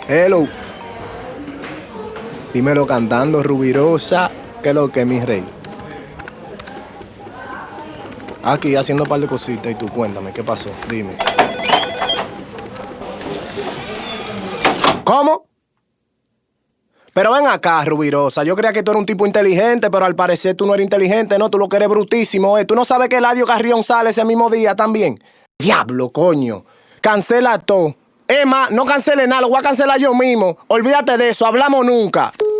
Hello. Dímelo cantando, Rubirosa. ¿Qué es lo que, mi rey? Aquí haciendo un par de cositas y tú cuéntame, ¿qué pasó? Dime. ¿Cómo? Pero ven acá, Rubirosa. Yo creía que tú eras un tipo inteligente, pero al parecer tú no eres inteligente, ¿no? Tú lo que eres brutísimo, ¿eh? ¿Tú no sabes que Eladio Carrión sale ese mismo día también? Diablo, coño. Cancela todo. Emma, no cancele nada, lo voy a cancelar yo mismo. Olvídate de eso, hablamos nunca.